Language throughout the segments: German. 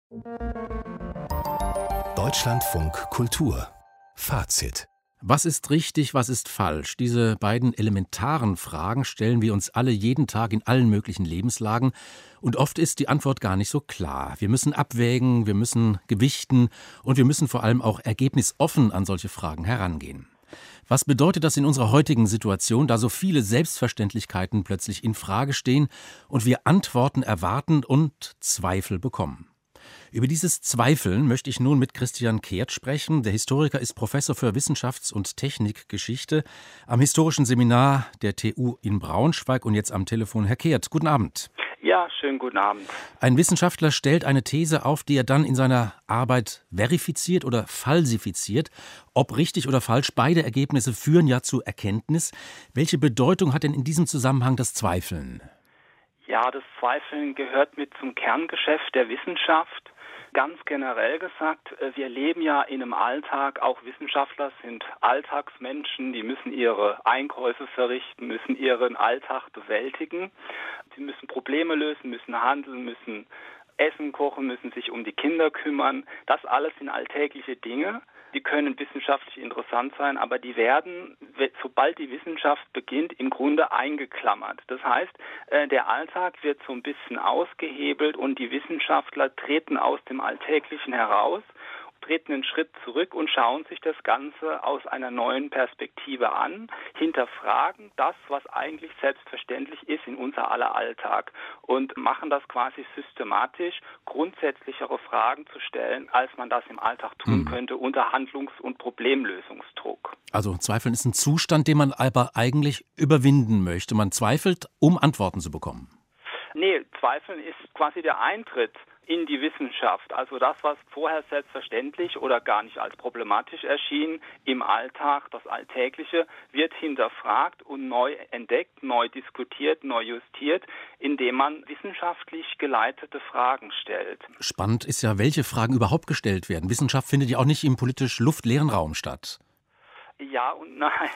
Deutschlandfunk Kultur Fazit. Was ist richtig, was ist falsch? Diese beiden elementaren Fragen stellen wir uns alle jeden Tag in allen möglichen Lebenslagen. Und oft ist die Antwort gar nicht so klar. Wir müssen abwägen, wir müssen gewichten und wir müssen vor allem auch ergebnisoffen an solche Fragen herangehen. Was bedeutet das in unserer heutigen Situation, da so viele Selbstverständlichkeiten plötzlich in Frage stehen und wir Antworten erwarten und Zweifel bekommen? Über dieses Zweifeln möchte ich nun mit Christian Kehrt sprechen. Der Historiker ist Professor für Wissenschafts- und Technikgeschichte am Historischen Seminar der TU in Braunschweig und jetzt am Telefon. Herr Kehrt, guten Abend. Ja, schönen guten Abend. Ein Wissenschaftler stellt eine These auf, die er dann in seiner Arbeit verifiziert oder falsifiziert. Ob richtig oder falsch, beide Ergebnisse führen ja zu Erkenntnis. Welche Bedeutung hat denn in diesem Zusammenhang das Zweifeln? Ja, das Zweifeln gehört mit zum Kerngeschäft der Wissenschaft. Ganz generell gesagt, wir leben ja in einem Alltag, auch Wissenschaftler sind Alltagsmenschen, die müssen ihre Einkäufe verrichten, müssen ihren Alltag bewältigen. Sie müssen Probleme lösen, müssen handeln, müssen Essen kochen, müssen sich um die Kinder kümmern. Das alles sind alltägliche Dinge. Die können wissenschaftlich interessant sein, aber die werden, sobald die Wissenschaft beginnt, im Grunde eingeklammert. Das heißt, der Alltag wird so ein bisschen ausgehebelt und die Wissenschaftler treten aus dem Alltäglichen heraus, treten einen Schritt zurück und schauen sich das Ganze aus einer neuen Perspektive an, hinterfragen das, was eigentlich selbstverständlich ist in unser aller Alltag und machen das quasi systematisch, grundsätzlichere Fragen zu stellen, als man das im Alltag tun könnte unter Handlungs- und Problemlösungsdruck. Also Zweifeln ist ein Zustand, den man aber eigentlich überwinden möchte. Man zweifelt, um Antworten zu bekommen. Nee, Zweifeln ist quasi der Eintritt in die Wissenschaft. Also das, was vorher selbstverständlich oder gar nicht als problematisch erschien im Alltag, das Alltägliche, wird hinterfragt und neu entdeckt, neu diskutiert, neu justiert, indem man wissenschaftlich geleitete Fragen stellt. Spannend ist ja, welche Fragen überhaupt gestellt werden. Wissenschaft findet ja auch nicht im politisch luftleeren Raum statt. Ja und nein.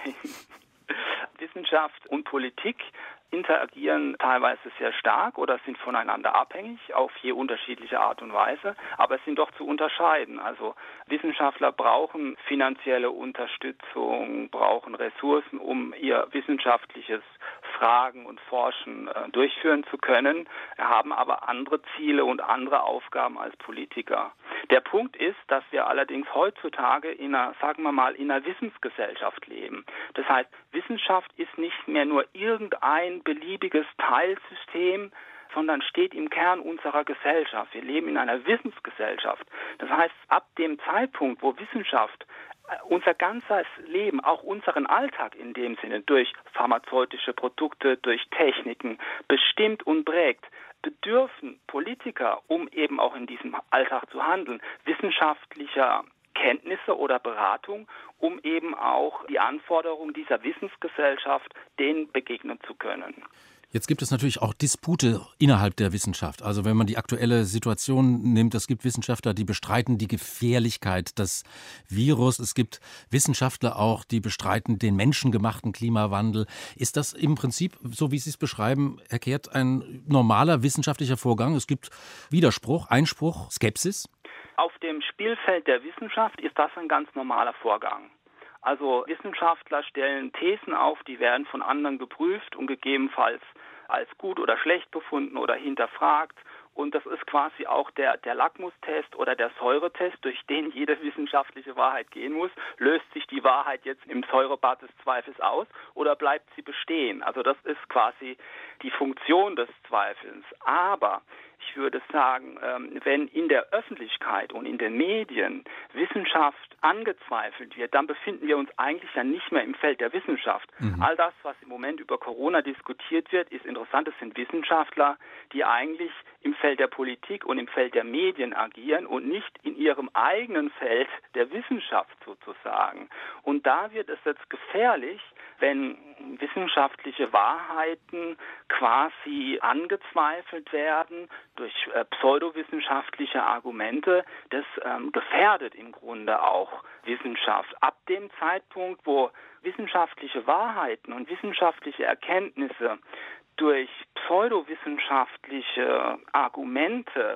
Wissenschaft und Politik interagieren teilweise sehr stark oder sind voneinander abhängig auf je unterschiedliche Art und Weise, aber es sind doch zu unterscheiden. Also Wissenschaftler brauchen finanzielle Unterstützung, brauchen Ressourcen, um ihr wissenschaftliches Fragen und Forschen durchführen zu können, haben aber andere Ziele und andere Aufgaben als Politiker. Der Punkt ist, dass wir allerdings heutzutage in einer, sagen wir mal, in einer Wissensgesellschaft leben. Das heißt, Wissenschaft ist nicht mehr nur irgendein beliebiges Teilsystem, sondern steht im Kern unserer Gesellschaft. Wir leben in einer Wissensgesellschaft. Das heißt, ab dem Zeitpunkt, wo Wissenschaft unser ganzes Leben, auch unseren Alltag in dem Sinne durch pharmazeutische Produkte, durch Techniken bestimmt und prägt, bedürfen Politiker, um eben auch in diesem Alltag zu handeln, wissenschaftlicher Kenntnisse oder Beratung, um eben auch die Anforderungen dieser Wissensgesellschaft denen begegnen zu können. Jetzt gibt es natürlich auch Dispute innerhalb der Wissenschaft. Also wenn man die aktuelle Situation nimmt, es gibt Wissenschaftler, die bestreiten die Gefährlichkeit des Virus. Es gibt Wissenschaftler auch, die bestreiten den menschengemachten Klimawandel. Ist das im Prinzip, so wie Sie es beschreiben, Herr Kehrt, ein normaler wissenschaftlicher Vorgang? Es gibt Widerspruch, Einspruch, Skepsis? Auf dem Spielfeld der Wissenschaft ist das ein ganz normaler Vorgang. Also Wissenschaftler stellen Thesen auf, die werden von anderen geprüft und gegebenenfalls als gut oder schlecht befunden oder hinterfragt. Und das ist quasi auch der Lackmustest oder der Säuretest, durch den jede wissenschaftliche Wahrheit gehen muss. Löst sich die Wahrheit jetzt im Säurebad des Zweifels aus oder bleibt sie bestehen? Also das ist quasi die Funktion des Zweifelns. Aber ich würde sagen, wenn in der Öffentlichkeit und in den Medien Wissenschaft angezweifelt wird, dann befinden wir uns eigentlich ja nicht mehr im Feld der Wissenschaft. All das, was im Moment über Corona diskutiert wird, ist interessant. Es sind Wissenschaftler, die eigentlich im Feld der Politik und im Feld der Medien agieren und nicht in ihrem eigenen Feld der Wissenschaft sozusagen. Und da wird es jetzt gefährlich, wenn wissenschaftliche Wahrheiten quasi angezweifelt werden durch pseudowissenschaftliche Argumente. Das gefährdet im Grunde auch Wissenschaft. Ab dem Zeitpunkt, wo wissenschaftliche Wahrheiten und wissenschaftliche Erkenntnisse durch pseudowissenschaftliche Argumente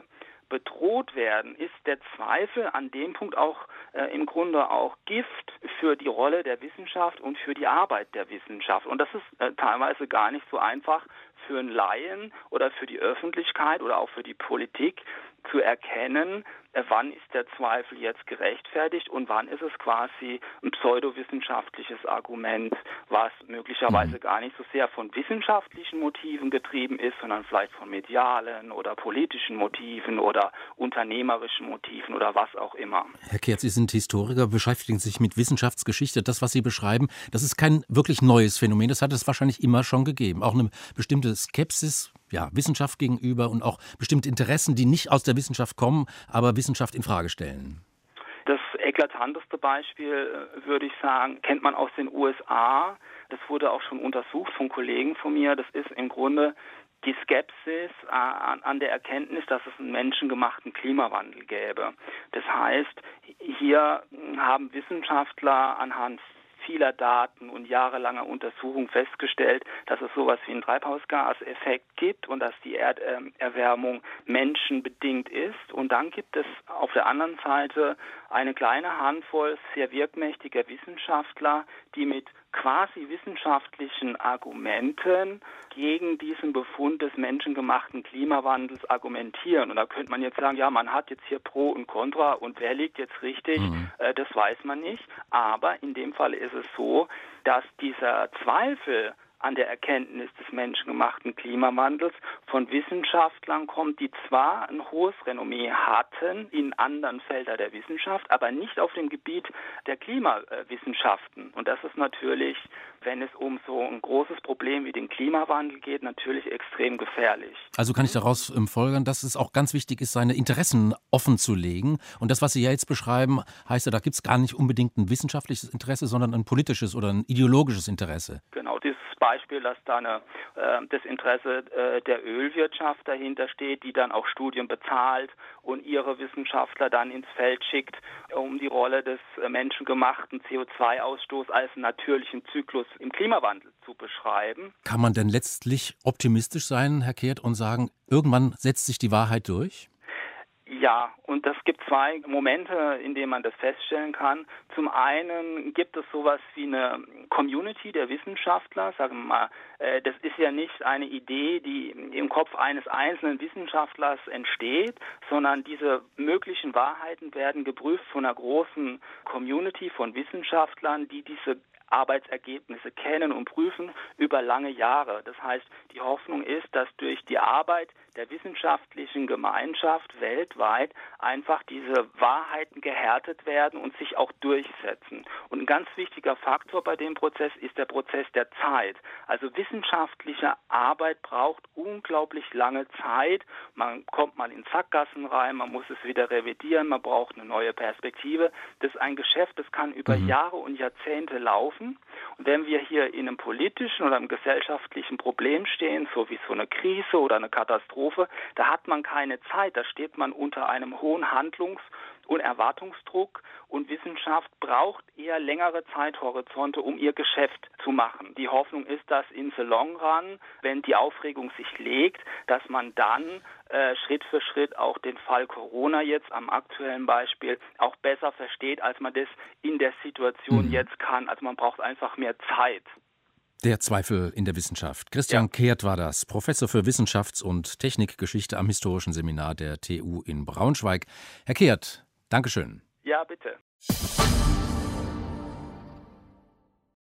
bedroht werden, ist der Zweifel an dem Punkt auch im Grunde auch Gift für die Rolle der Wissenschaft und für die Arbeit der Wissenschaft. Und das ist teilweise gar nicht so einfach für einen Laien oder für die Öffentlichkeit oder auch für die Politik zu erkennen, wann ist der Zweifel jetzt gerechtfertigt und wann ist es quasi ein pseudowissenschaftliches Argument, was möglicherweise gar nicht so sehr von wissenschaftlichen Motiven getrieben ist, sondern vielleicht von medialen oder politischen Motiven oder unternehmerischen Motiven oder was auch immer. Herr Kehrt, Sie sind Historiker, beschäftigen sich mit Wissenschaftsgeschichte. Das, was Sie beschreiben, das ist kein wirklich neues Phänomen. Das hat es wahrscheinlich immer schon gegeben. Auch eine bestimmte Skepsis, Wissenschaft gegenüber und auch bestimmte Interessen, die nicht aus der Wissenschaft kommen, aber Wissenschaft in Frage stellen. Das eklatanteste Beispiel, würde ich sagen, kennt man aus den USA. Das wurde auch schon untersucht von Kollegen von mir. Das ist im Grunde die Skepsis an der Erkenntnis, dass es einen menschengemachten Klimawandel gäbe. Das heißt, hier haben Wissenschaftler anhand vieler Daten und jahrelanger Untersuchungen festgestellt, dass es sowas wie einen Treibhausgaseffekt gibt und dass die Erderwärmung menschenbedingt ist. Und dann gibt es auf der anderen Seite eine kleine Handvoll sehr wirkmächtiger Wissenschaftler, die mit quasi wissenschaftlichen Argumenten gegen diesen Befund des menschengemachten Klimawandels argumentieren. Und da könnte man jetzt sagen, ja, man hat jetzt hier Pro und Contra und wer liegt jetzt richtig, das weiß man nicht. Aber in dem Fall ist es so, dass dieser Zweifel an der Erkenntnis des menschengemachten Klimawandels von Wissenschaftlern kommt, die zwar ein hohes Renommee hatten in anderen Feldern der Wissenschaft, aber nicht auf dem Gebiet der Klimawissenschaften. Und das ist natürlich, wenn es um so ein großes Problem wie den Klimawandel geht, natürlich extrem gefährlich. Also kann ich daraus folgern, dass es auch ganz wichtig ist, seine Interessen offen zu legen. Und das, was Sie ja jetzt beschreiben, heißt ja, da gibt es gar nicht unbedingt ein wissenschaftliches Interesse, sondern ein politisches oder ein ideologisches Interesse. Genau, dieses Beispiel, dass da das Interesse der Ölwirtschaft dahinter steht, die dann auch Studien bezahlt und ihre Wissenschaftler dann ins Feld schickt, um die Rolle des menschengemachten CO2-Ausstoßes als natürlichen Zyklus im Klimawandel zu beschreiben. Kann man denn letztlich optimistisch sein, Herr Kehrt, und sagen, irgendwann setzt sich die Wahrheit durch? Ja, und es gibt zwei Momente, in denen man das feststellen kann. Zum einen gibt es sowas wie eine Community der Wissenschaftler, sagen wir mal, das ist ja nicht eine Idee, die im Kopf eines einzelnen Wissenschaftlers entsteht, sondern diese möglichen Wahrheiten werden geprüft von einer großen Community von Wissenschaftlern, die diese Arbeitsergebnisse kennen und prüfen über lange Jahre. Das heißt, die Hoffnung ist, dass durch die Arbeit der wissenschaftlichen Gemeinschaft weltweit einfach diese Wahrheiten gehärtet werden und sich auch durchsetzen. Und ein ganz wichtiger Faktor bei dem Prozess ist der Prozess der Zeit. Also wissenschaftliche Arbeit braucht unglaublich lange Zeit. Man kommt mal in Sackgassen rein, man muss es wieder revidieren, man braucht eine neue Perspektive. Das ist ein Geschäft, das kann über Jahre und Jahrzehnte laufen. Und wenn wir hier in einem politischen oder einem gesellschaftlichen Problem stehen, so wie so eine Krise oder eine Katastrophe, da hat man keine Zeit, da steht man unter einem hohen Handlungs- und Erwartungsdruck und Wissenschaft braucht eher längere Zeithorizonte, um ihr Geschäft zu machen. Die Hoffnung ist, dass in the long run, wenn die Aufregung sich legt, dass man dann Schritt für Schritt auch den Fall Corona jetzt am aktuellen Beispiel auch besser versteht, als man das in der Situation jetzt kann. Also man braucht einfach mehr Zeit. Der Zweifel in der Wissenschaft. Christian Kehrt war das, Professor für Wissenschafts- und Technikgeschichte am Historischen Seminar der TU in Braunschweig. Herr Kehrt, Dankeschön. Ja, bitte.